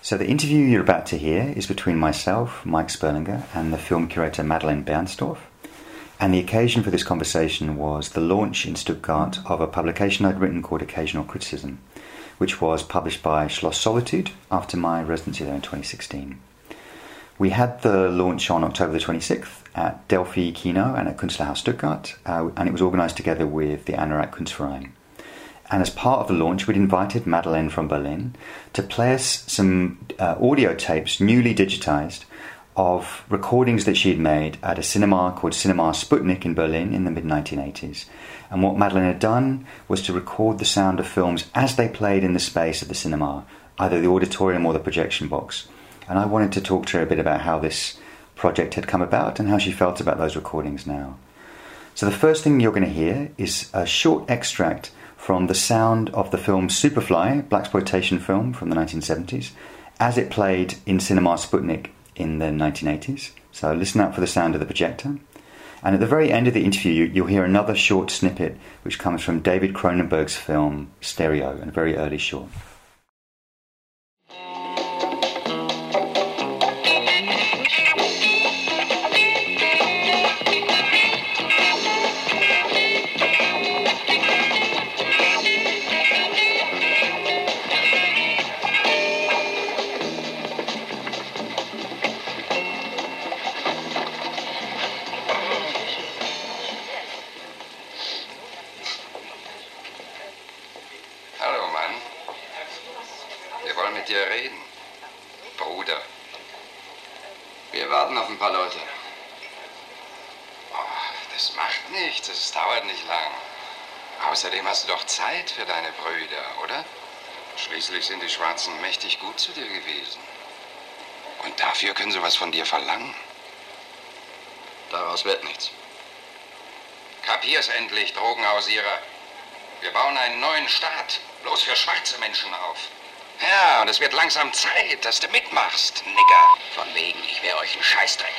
So the interview you're about to hear is between myself, Mike Sperlinger, and the film curator Madeleine Bernstorff. And the occasion for this conversation was the launch in Stuttgart of a publication I'd written called Occasional Criticism, which was published by Schloss Solitude after my residency there in 2016. We had the launch on October the 26th at Delphi Kino and at Künstlerhaus Stuttgart, and it was organised together with the Anorak Kunstverein. And as part of the launch, we'd invited Madeleine from Berlin to play us some audio tapes, newly digitised, of recordings that she'd made at a cinema called Cinema Sputnik in Berlin in the mid-1980s. And what Madeleine had done was to record the sound of films as they played in the space of the cinema, either the auditorium or the projection box. And I wanted to talk to her a bit about how this project had come about and how she felt about those recordings now. So the first thing you're going to hear is a short extract from the sound of the film Superfly, blaxploitation film from the 1970s, as it played in Cinema Sputnik in the 1980s. So listen out for the sound of the projector. And at the very end of the interview, you'll hear another short snippet which comes from David Cronenberg's film Stereo, a very early short. Außerdem hast du doch Zeit für deine Brüder, oder? Schließlich sind die Schwarzen mächtig gut zu dir gewesen. Und dafür können sie was von dir verlangen. Daraus wird nichts. Kapier's endlich, Drogenhausierer. Wir bauen einen neuen Staat, bloß für schwarze Menschen auf. Ja, und es wird langsam Zeit, dass du mitmachst, Nigger. Von wegen, ich wär euch ein Scheißdreck.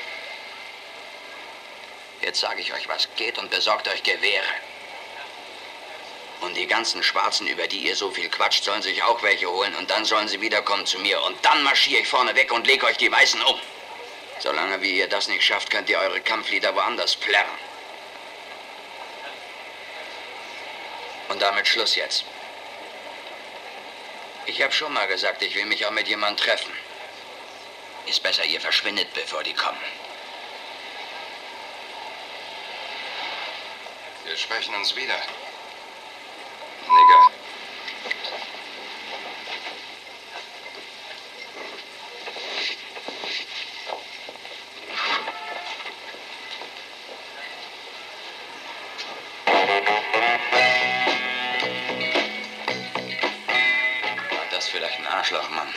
Jetzt sage ich euch was, geht und besorgt euch Gewehre. Und die ganzen Schwarzen, über die ihr so viel quatscht, sollen sich auch welche holen. Und dann sollen sie wiederkommen zu mir. Und dann marschiere ich vorne weg und leg euch die Weißen um. Solange wie ihr das nicht schafft, könnt ihr eure Kampflieder woanders plärren. Und damit Schluss jetzt. Ich habe schon mal gesagt, ich will mich auch mit jemandem treffen. Ist besser, ihr verschwindet, bevor die kommen. Wir sprechen uns wieder. Nigger. War das vielleicht ein Arschloch, Mann?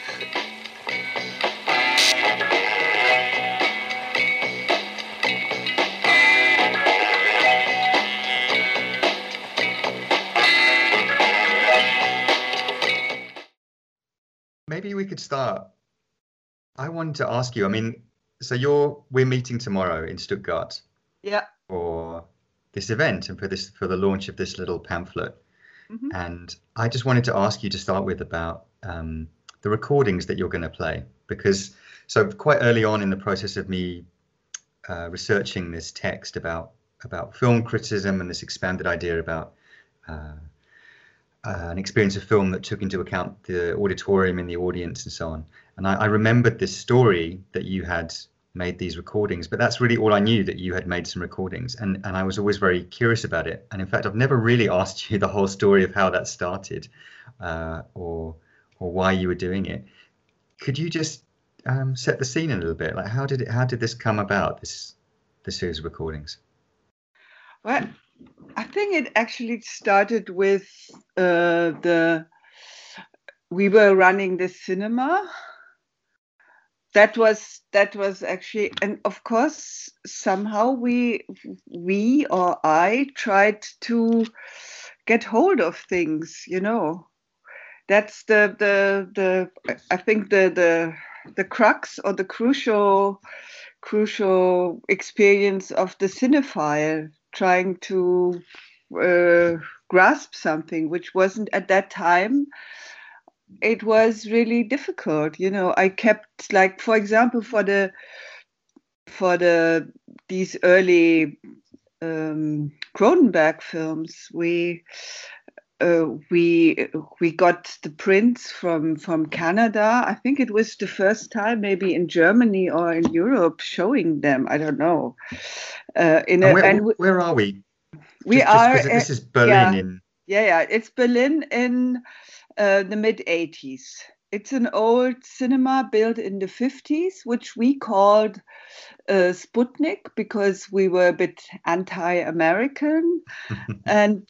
Maybe we could start. I wanted to ask you, I mean, so we're meeting tomorrow in Stuttgart. Yeah. For this event and for the launch of this little pamphlet. Mm-hmm. And I just wanted to ask you to start with about the recordings that you're going to play, because so quite early on in the process of me researching this text about film criticism and this expanded idea about an experience of film that took into account the auditorium and the audience and so on. And I remembered this story that you had made these recordings, but that's really all I knew, that you had made some recordings. And I was always very curious about it. And in fact, I've never really asked you the whole story of how that started or why you were doing it. Could you just set the scene a little bit? Like, how did this come about, this series of recordings? Well, I think it actually started with we were running the cinema. That was actually, and of course somehow we or I tried to get hold of things, you know. That's the I think the crux or the crucial experience of the cinephile, trying to grasp something which wasn't at that time it was really difficult. I kept, like, for example, for these early Cronenberg films, we got the prints from Canada. I think it was the first time, maybe in Germany or in Europe, showing them. I don't know. Where are we? We just are. because this is Berlin Yeah. It's Berlin in the mid-80s. It's an old cinema built in the 50s, which we called Sputnik because we were a bit anti-American, and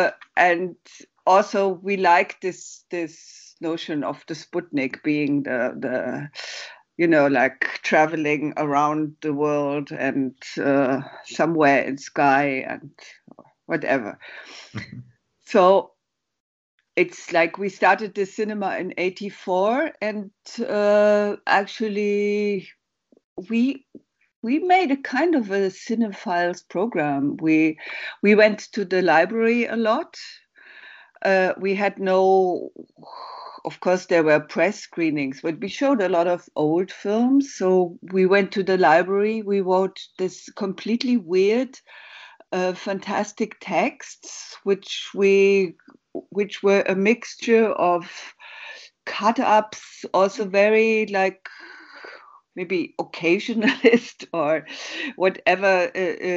also we like this notion of the Sputnik being the like traveling around the world and somewhere in sky and whatever. So it's like we started the cinema in 84, and actually we made a kind of a cinephiles program. We went to the library a lot. We had of course there were press screenings, but we showed a lot of old films. So we went to the library. We wrote this completely weird, fantastic texts, which were a mixture of cut-ups, also very like maybe occasionalist or whatever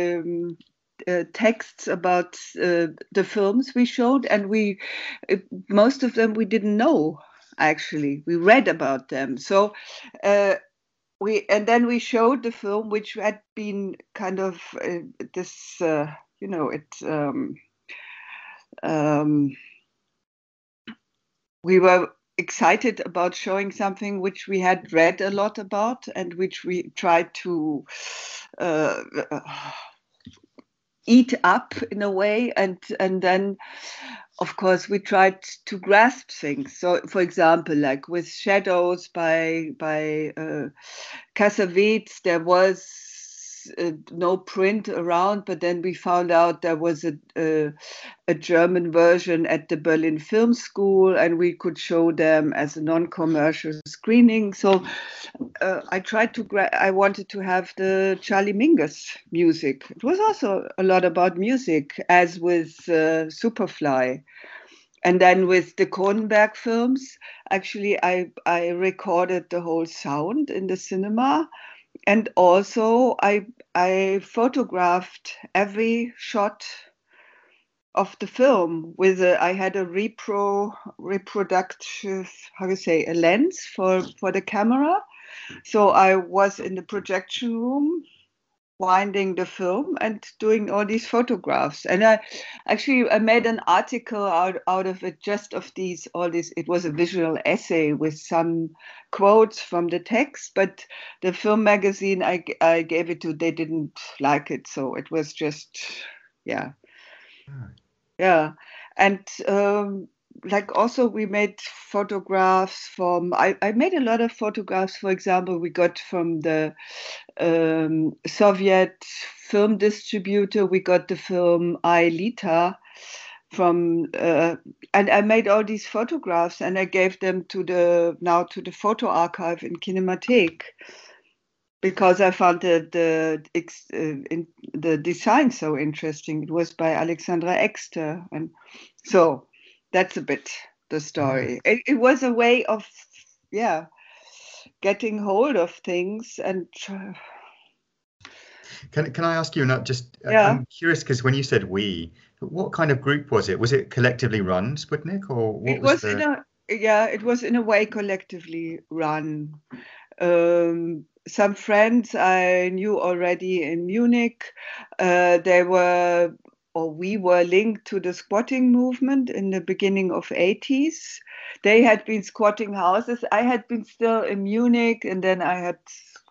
texts about the films we showed, and most of them we didn't know. Actually, we read about them. So then we showed the film, which had been kind of this, we were excited about showing something which we had read a lot about and which we tried to eat up in a way, and then of course we tried to grasp things. So for example, like with Shadows by Cassavetes, there was no print around, but then we found out there was a German version at the Berlin Film School, and we could show them as a non-commercial screening. So I wanted to have the Charlie Mingus music. It was also a lot about music, as with Superfly. And then with the Cronenberg films, actually, I recorded the whole sound in the cinema. And also, I photographed every shot of the film I had a reproductive, how you say, a lens for the camera. So I was in the projection room winding the film and doing all these photographs. And I made an article out of it, just of all this. It was a visual essay with some quotes from the text, but the film magazine I gave it to, they didn't like it. So it was just, yeah. Yeah. And like also we made photographs I made a lot of photographs. For example, we got from the Soviet film distributor, we got the film Aelita from, and I made all these photographs and I gave them to the photo archive in Kinemathek, because I found the design so interesting. It was by Alexandra Exter, and so that's a bit the story. It was a way of, getting hold of things. And can I ask you now? I'm curious because when you said we, what kind of group was it? Was it collectively run, Sputnik, or what was the? It was in a way collectively run. Some friends I knew already in Munich. We were linked to the squatting movement in the beginning of 80s. They had been squatting houses. I had been still in Munich, and then I had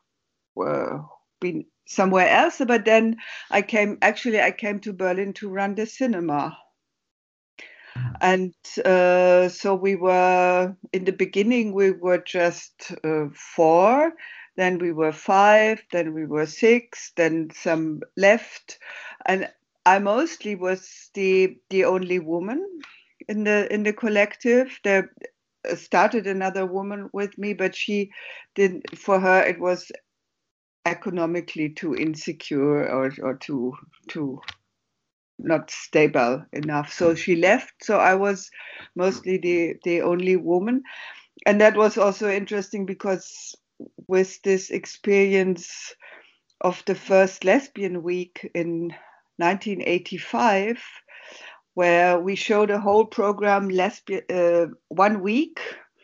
been somewhere else. But then I came to Berlin to run the cinema. And so we were, in the beginning, we were just 4, then we were 5, then we were 6, then some left. And I mostly was the only woman in the collective. started another woman with me, but she didn't. For her, it was economically too insecure or too not stable enough. So she left. So I was mostly the only woman, and that was also interesting because with this experience of the first lesbian week in 1985, where we showed a whole program, lesbian 1 week,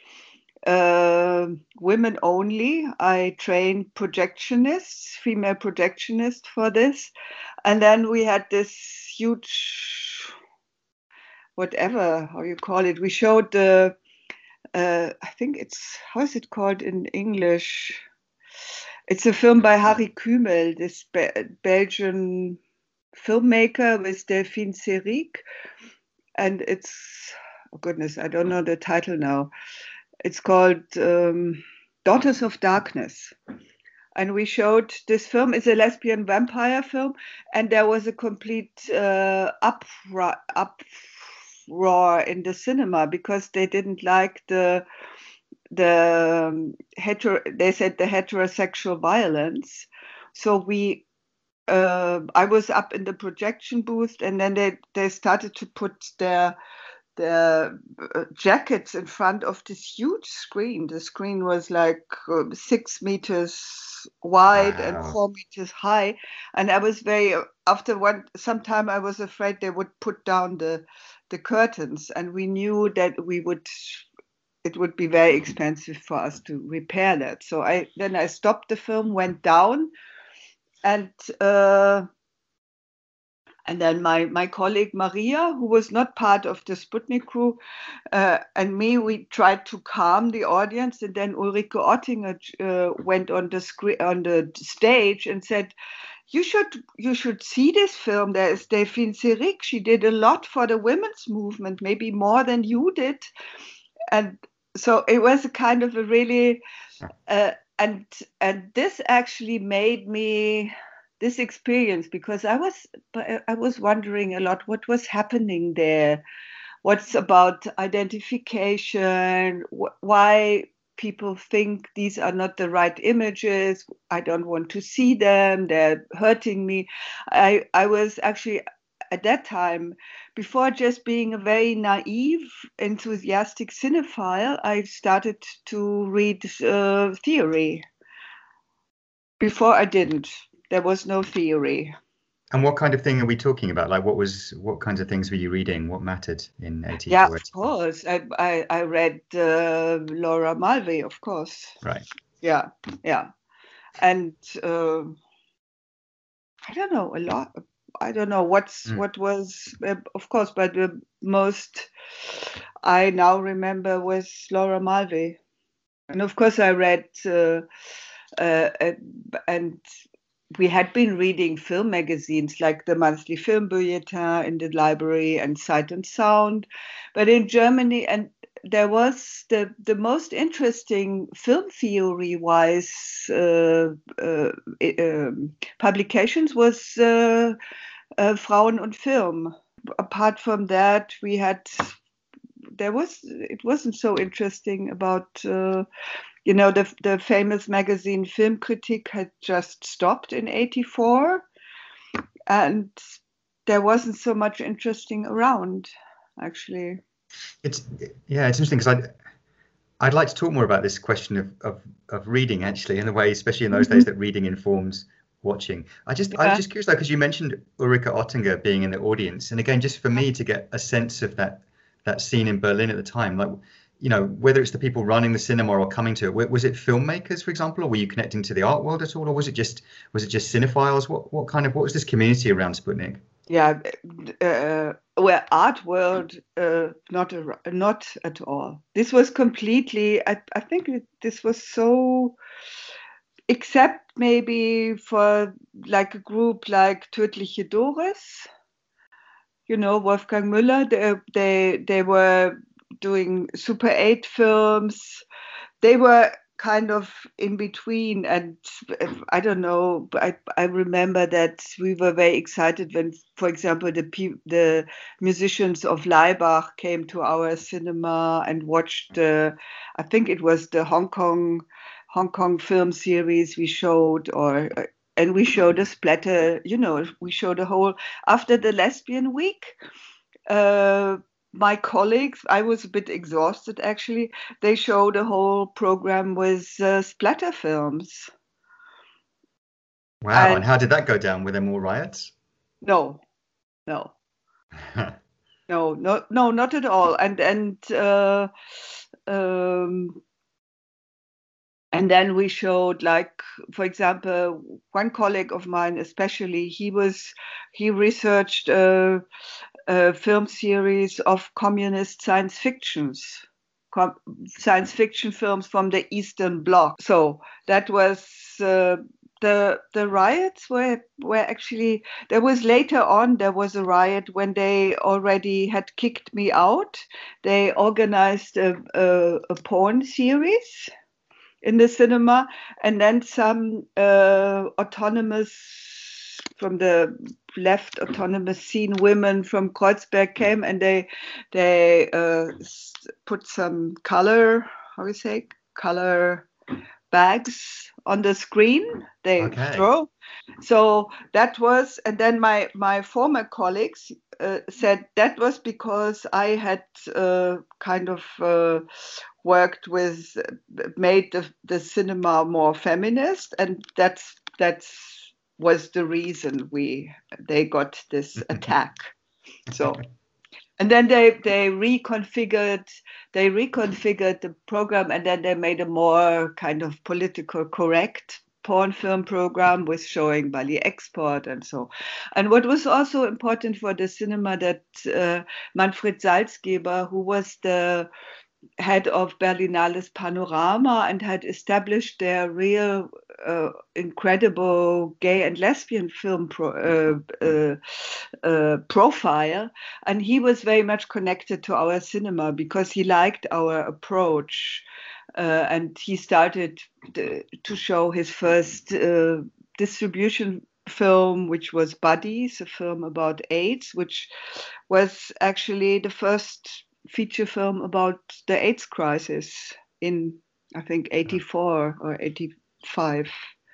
women only. I trained projectionists, female projectionists for this, and then we had this huge, whatever how you call it. We showed the, I think it's, how is it called in English? It's a film by Harry Kümel, this Belgian filmmaker with Delphine Seyrig, and it's, oh goodness, I don't know the title now. It's called Daughters of Darkness. And we showed this film. It's a lesbian vampire film, and there was a complete uproar in the cinema because they didn't like they said the heterosexual violence. So I was up in the projection booth, and then they started to put their jackets in front of this huge screen. The screen was like 6 meters wide and 4 meters high. And I was after some time I was afraid they would put down the curtains, and we knew that it would be very expensive for us to repair that. So I stopped the film, went down, and then my colleague Maria, who was not part of the Sputnik crew, and me, we tried to calm the audience. And then Ulrike Oettinger went on the stage and said, "You should see this film. There is Delphine Seyrig. She did a lot for the women's movement, maybe more than you did." And so it was a kind of a really, and this actually made me. This experience, because I was wondering a lot what was happening there, what's about identification, why people think these are not the right images. I don't want to see them. They're hurting me. I was actually at that time, before just being a very naive, enthusiastic cinephile, I started to read theory. Before I didn't. There was no theory. And what kind of thing are we talking about? Like, what kinds of things were you reading? What mattered in 84? Yeah, of course. I read Laura Mulvey, of course. Right. Yeah. And I don't know a lot. I don't know what was, of course, but the most I now remember was Laura Mulvey. And of course I read and we had been reading film magazines like the Monthly Film Bulletin in the library and Sight and Sound. But in Germany, and there was the most interesting film theory-wise publications was Frauen und Film. Apart from that, it wasn't so interesting about the famous magazine Filmkritik had just stopped in 84, and there wasn't so much interesting around, actually. It's interesting because I'd like to talk more about this question of reading, actually, in a way, especially in those days that reading informs watching. I was just curious though, because you mentioned Ulrike Oettinger being in the audience, and again, just for me to get a sense of that scene in Berlin at the time, like, whether it's the people running the cinema or coming to it, was it filmmakers, for example, or were you connecting to the art world at all, or was it just cinephiles? What was this community around Sputnik? Yeah, well, art world, not at all. This was completely. I think this was so, except maybe for like a group like Tödliche Doris, Wolfgang Müller. They were doing Super 8 films. They were kind of in between, and I don't know, but I remember that we were very excited when, for example, the musicians of Laibach came to our cinema and watched I think it was the Hong Kong film series we showed, and we showed a splatter, we showed a whole, after the Lesbian Week. My colleagues, I was a bit exhausted actually, they showed a whole program with splatter films. Wow, and how did that go down? Were there more riots? No. No, not at all. And then we showed, like, for example, one colleague of mine, especially, he researched a film series of communist science fiction films from the Eastern Bloc. So that was the riots were actually, there was later a riot when they already had kicked me out. They organized a porn series in the cinema, and then some autonomous from the left autonomous scene women from Kreuzberg came, and they put some color bags on the screen. They throw. So that was, and then my former colleagues said that was because I had kind of made the cinema more feminist, and that was the reason they got this attack. So, and then they reconfigured the program, and then they made a more kind of political correct porn film program with showing Bali Export and so. And what was also important for the cinema, that Manfred Salzgeber, who was the head of Berlinale's Panorama and had established their real incredible gay and lesbian film profile, and he was very much connected to our cinema because he liked our approach, and he started to show his first distribution film, which was Buddies, a film about AIDS, which was actually the first feature film about the AIDS crisis in, I think, 84 or 85.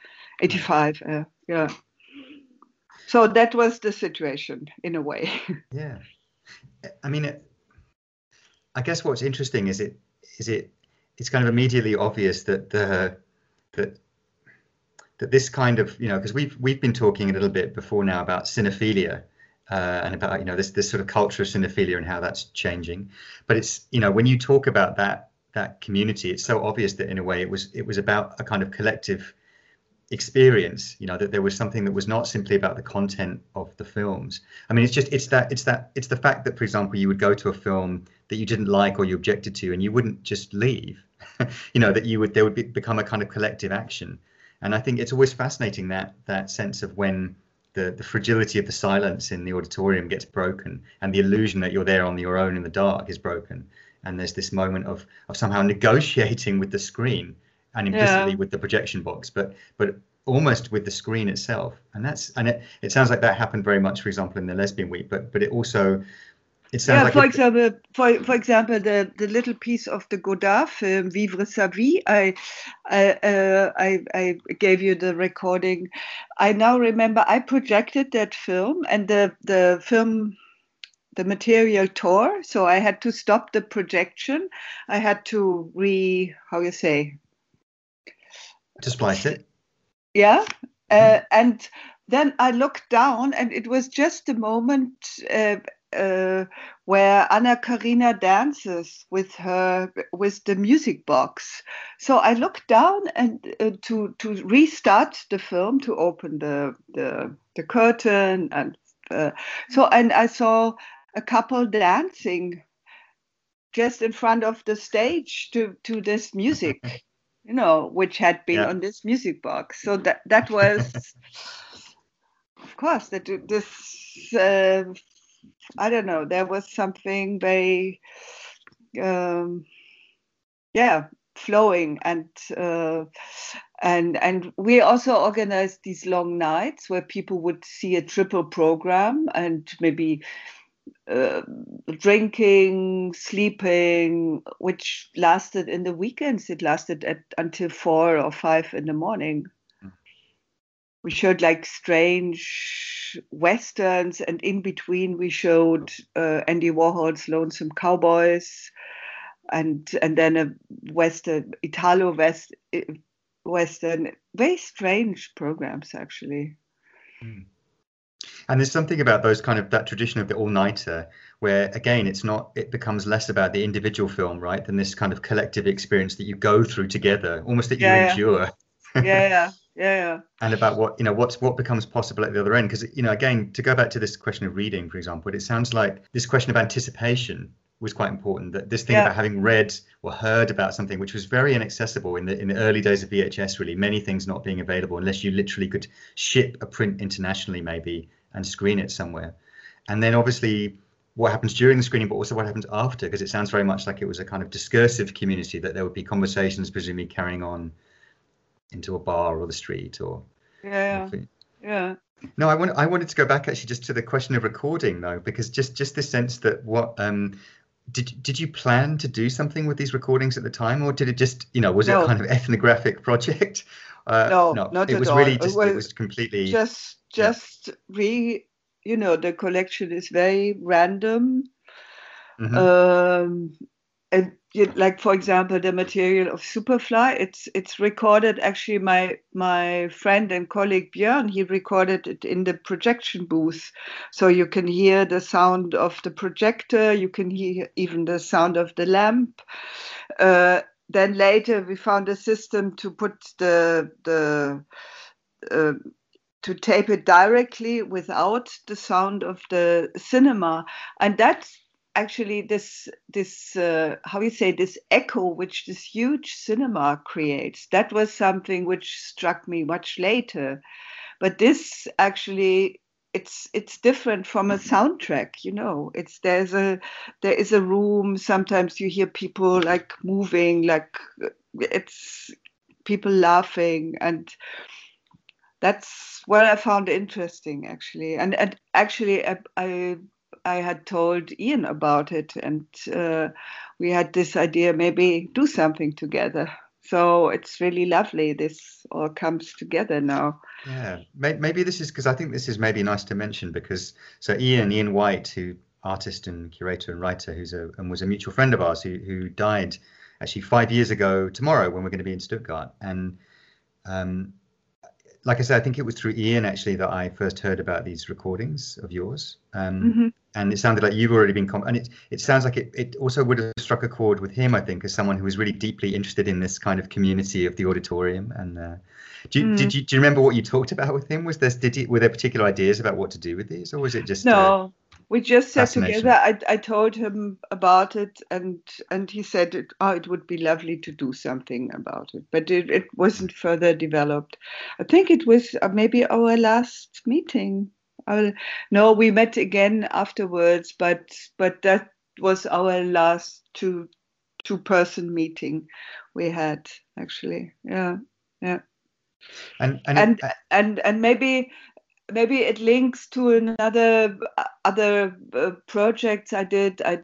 Yeah. So that was the situation in a way. Yeah. I mean, I guess what's interesting is it's kind of immediately obvious that that this kind of, because we've been talking a little bit before now about cinephilia. And about this sort of culture of cinephilia and how that's changing, but it's when you talk about that community, it's so obvious that in a way it was about a kind of collective experience. That there was something that was not simply about the content of the films. I mean, it's the fact that, for example, you would go to a film that you didn't like or you objected to, and you wouldn't just leave. That there would become a kind of collective action, and I think it's always fascinating that sense of when the fragility of the silence in the auditorium gets broken, and the illusion that you're there on your own in the dark is broken, and there's this moment of somehow negotiating with the screen and implicitly with the projection box, but almost with the screen itself. And it sounds like that happened very much, for example, in the Lesbian Week, but it also, it sounds like, for example, the little piece of the Godard film Vivre sa vie, I gave you the recording. I now remember I projected that film, and the film, the material tore, so I had to stop the projection. I had to to splice it. Yeah. And then I looked down, and it was just the moment where Anna Karina dances with the music box. So I looked down and to restart the film, to open the curtain, and and I saw a couple dancing just in front of the stage to this music, which had been on this music box. So that was, of course, that this. I don't know. There was something very, flowing, and we also organized these long nights where people would see a triple program and maybe drinking, sleeping, which lasted in the weekends. It lasted until 4 or 5 in the morning. We showed like strange westerns, and in between we showed Andy Warhol's Lonesome Cowboys, and then a Italo western, very strange programs actually. And there's something about that tradition of the all-nighter where, again, it becomes less about the individual film, right, than this kind of collective experience that you go through together, almost that you endure. Yeah. And about what becomes possible at the other end. Because, again, to go back to this question of reading, for example, it sounds like this question of anticipation was quite important, that this thing about having read or heard about something which was very inaccessible in the early days of VHS, really, many things not being available unless you literally could ship a print internationally maybe and screen it somewhere. And then obviously what happens during the screening, but also what happens after, because it sounds very much like it was a kind of discursive community, that there would be conversations presumably carrying on into a bar or the street or No, I wanted to go back actually just to the question of recording though, because just this sense that did you plan to do something with these recordings at the time, or did it just, was it a kind of ethnographic project? No, not it at was all. Really just, it was completely the collection is very random. And like, for example, the material of Superfly, it's recorded. Actually, my friend and colleague Björn, he recorded it in the projection booth, so you can hear the sound of the projector, you can hear even the sound of the lamp. Then later we found a system to put to tape it directly without the sound of the cinema, and that's actually this how you say, this echo which this huge cinema creates. That was something which struck me much later, but this actually, it's different from a soundtrack. There is a room, sometimes you hear people like moving, like it's people laughing, and that's what I found interesting actually. And actually I had told Ian about it, and we had this idea, maybe do something together. So it's really lovely. This all comes together now. Yeah, maybe this is, because I think this is maybe nice to mention, because so Ian White, who artist and curator and writer, and was a mutual friend of ours, who died actually 5 years ago tomorrow when we're going to be in Stuttgart. And like I said, I think it was through Ian actually that I first heard about these recordings of yours. And it sounded like you've already been, and it sounds like it also would have struck a chord with him, I think, as someone who was really deeply interested in this kind of community of the auditorium. And do you remember what you talked about with him? Were there particular ideas about what to do with these, or was it just no? We just sat together. I told him about it, and he said it would be lovely to do something about it, but it wasn't further developed. I think it was maybe our last meeting. No, we met again afterwards, but that was our last two-person meeting we had actually. Yeah. And maybe it links to other projects I did. I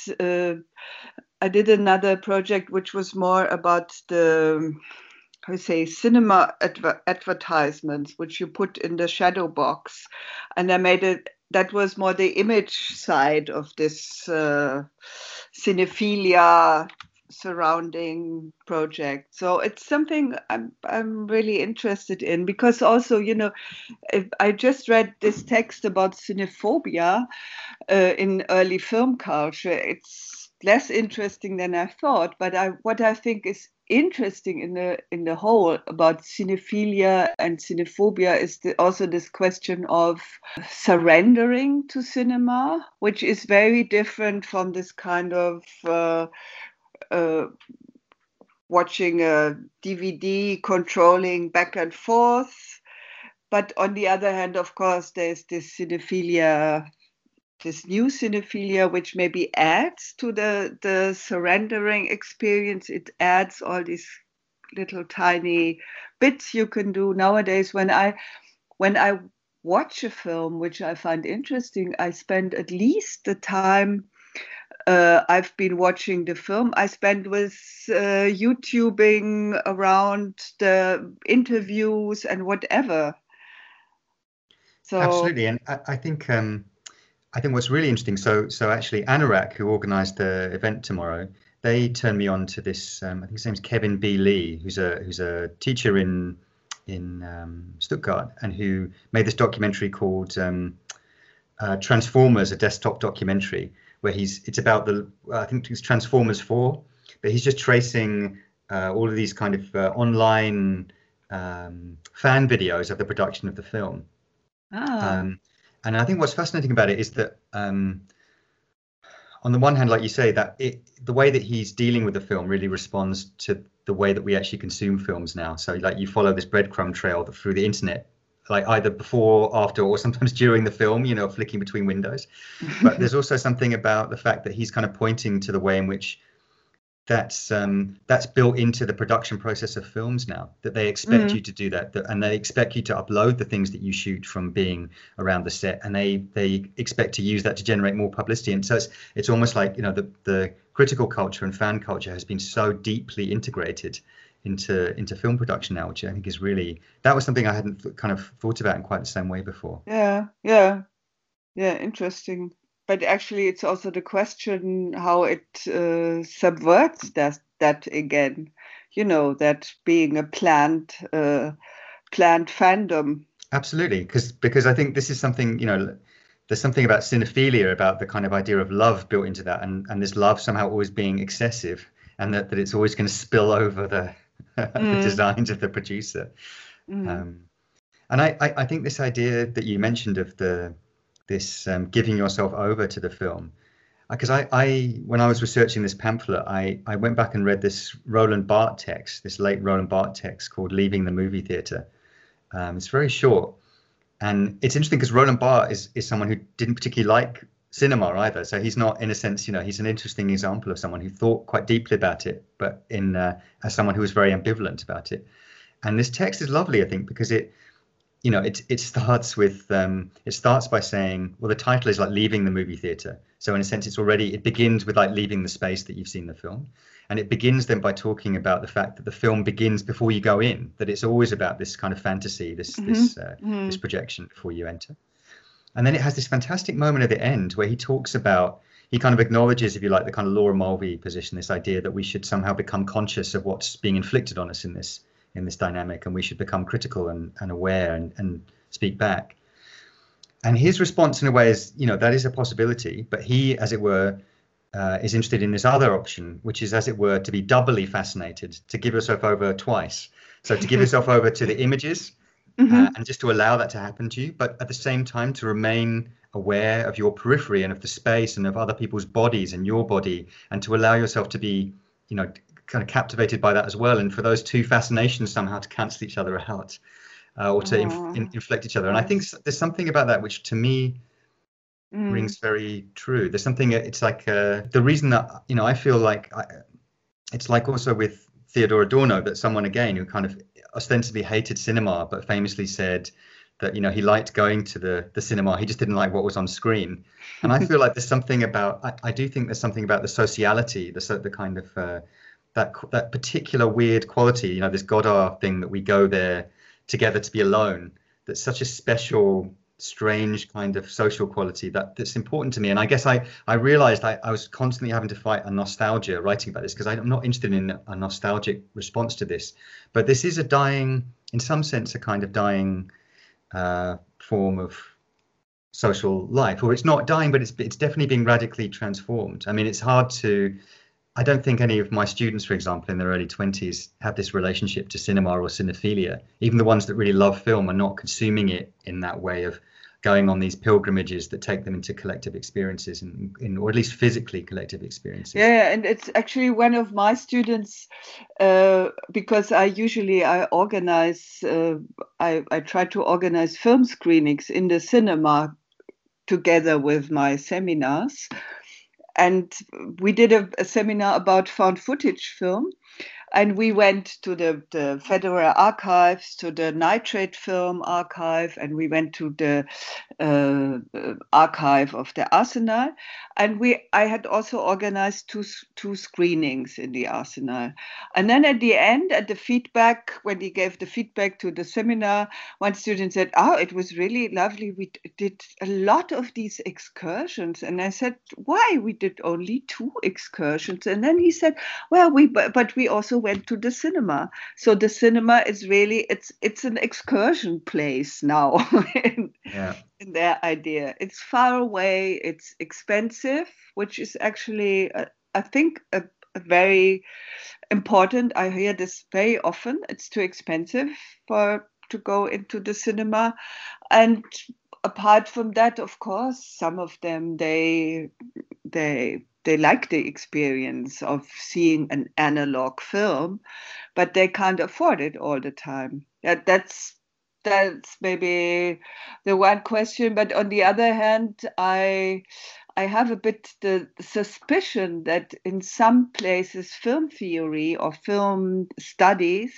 did another project which was more about the cinema advertisements, which you put in the shadow box, and I made it. That was more the image side of this cinephilia surrounding project. So it's something I'm really interested in, because also, I just read this text about cinephobia in early film culture. It's less interesting than I thought, but what I think is interesting in the whole about cinephilia and cinephobia is also this question of surrendering to cinema, which is very different from this kind of watching a DVD, controlling back and forth. But on the other hand, of course, there's this cinephilia this new cinephilia, which maybe adds to the surrendering experience. It adds all these little tiny bits you can do nowadays. When I watch a film which I find interesting, I spend at least the time I've been watching the film, I spend with YouTubing around the interviews and whatever. So Absolutely, and I think what's really interesting. So actually, Anorak, who organised the event tomorrow, they turned me on to this. I think his name's Kevin B. Lee, who's a teacher in Stuttgart, and who made this documentary called Transformers, a desktop documentary, where it's about I think it's Transformers 4, but he's just tracing all of these kind of online fan videos of the production of the film. And I think what's fascinating about it is that on the one hand, like you say, that the way that he's dealing with the film really responds to the way that we actually consume films now. So like you follow this breadcrumb trail through the internet, like either before, after, or sometimes during the film, flicking between windows. But there's also something about the fact that he's kind of pointing to the way in which that's built into the production process of films now, that they expect you to do that, and they expect you to upload the things that you shoot from being around the set, and they expect to use that to generate more publicity. And so it's almost like the critical culture and fan culture has been so deeply integrated into film production now, which I think is really, that was something I hadn't kind of thought about in quite the same way before. Yeah, interesting. But actually, it's also the question how it subverts that again. That being a planned fandom. Absolutely, because I think this is something, there's something about cinephilia, about the kind of idea of love built into that, and this love somehow always being excessive, and that it's always going to spill over the designs of the producer. And I think this idea that you mentioned of this giving yourself over to the film, because when I was researching this pamphlet, I went back and read this Roland Barthes text, this late Roland Barthes text called Leaving the Movie Theatre. It's very short, and it's interesting because Roland Barthes is someone who didn't particularly like cinema either. So he's not, in a sense, he's an interesting example of someone who thought quite deeply about it, but as someone who was very ambivalent about it. And this text is lovely, I think, because it starts by saying, well, the title is like leaving the movie theater. So in a sense, it begins with like leaving the space that you've seen the film. And it begins then by talking about the fact that the film begins before you go in, that it's always about this kind of fantasy, this projection before you enter. And then it has this fantastic moment at the end where he kind of acknowledges, if you like, the kind of Laura Mulvey position, this idea that we should somehow become conscious of what's being inflicted on us in this dynamic, and we should become critical and aware and speak back. And his response in a way is, that is a possibility, but he, as it were, is interested in this other option, which is, as it were, to be doubly fascinated, to give yourself over twice. So to give yourself over to the images and just to allow that to happen to you, but at the same time to remain aware of your periphery and of the space and of other people's bodies and your body, and to allow yourself to be, kind of captivated by that as well, and for those two fascinations somehow to cancel each other out, or to inflect each other. And I think there's something about that which to me rings very true. There's something, it's like the reason that I feel like it's like also with Theodor Adorno, that someone again who kind of ostensibly hated cinema but famously said that he liked going to the cinema, he just didn't like what was on screen. And I feel like there's something about, I do think there's something about the sociality, the kind of that particular weird quality, this Godard thing that we go there together to be alone, that's such a special, strange kind of social quality that's important to me. And I guess I realized I was constantly having to fight a nostalgia writing about this, because I'm not interested in a nostalgic response to this, but this is in some sense a kind of dying form of social life, or it's not dying, but it's definitely being radically transformed. I mean, it's hard to, I don't think any of my students, for example, in their early 20s have this relationship to cinema or cinephilia. Even the ones that really love film are not consuming it in that way of going on these pilgrimages that take them into collective experiences, or at least physically collective experiences. Yeah, and it's actually one of my students, because I organize, I try to organize film screenings in the cinema together with my seminars. And we did a seminar about found footage film. And we went to the Federal Archives, to the Nitrate Film Archive, and we went to the archive of the Arsenal. And I had also organized two screenings in the Arsenal. And then at the end, at the feedback, when he gave the feedback to the seminar, one student said, "Oh, it was really lovely. We did a lot of these excursions." And I said, "Why? We did only 2 excursions." And then he said, "Well, but we also went to the cinema. So the cinema is really it's an excursion place now." In their idea, it's far away, it's expensive, which is actually I think a very important. I hear this very often. It's too expensive to go into the cinema. And apart from that, of course, some of them they like the experience of seeing an analog film, but they can't afford it all the time. That's maybe the one question. But on the other hand, I have a bit the suspicion that in some places film theory or film studies,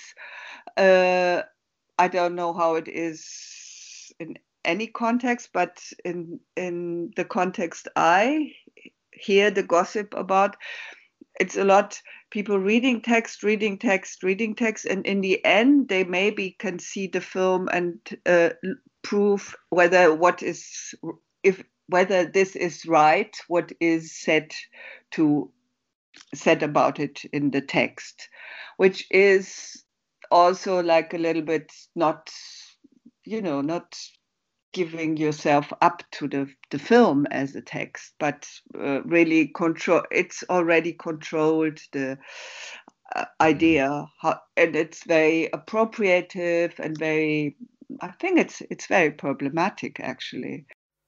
I don't know how it is in any context, but in the context I hear the gossip about, it's a lot people reading text, and in the end they maybe can see the film and prove whether this is right, what is said about it in the text, which is also like a little bit not giving yourself up to the film as a text, but really control. It's already controlled the idea, and it's very appropriative and very. I think it's very problematic, actually.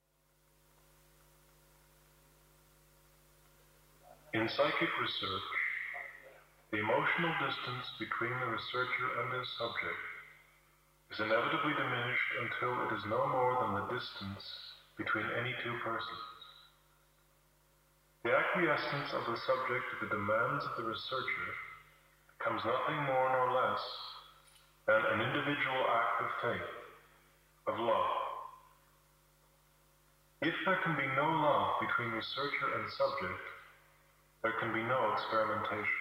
In psychic research, the emotional distance between the researcher and his subject is inevitably diminished until it is no more than the distance between any two persons. The acquiescence of the subject to the demands of the researcher becomes nothing more nor less than an individual act of faith, of love. If there can be no love between researcher and subject, there can be no experimentation.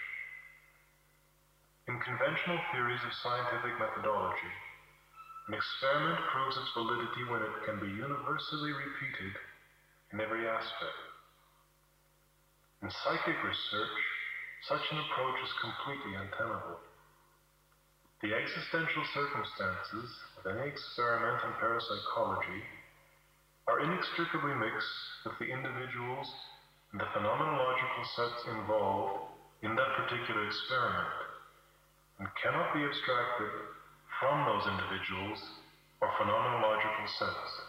In conventional theories of scientific methodology, an experiment proves its validity when it can be universally repeated in every aspect. In psychic research, such an approach is completely untenable. The existential circumstances of any experiment in parapsychology are inextricably mixed with the individuals and the phenomenological sets involved in that particular experiment, and cannot be abstracted from those individuals or phenomenological sets.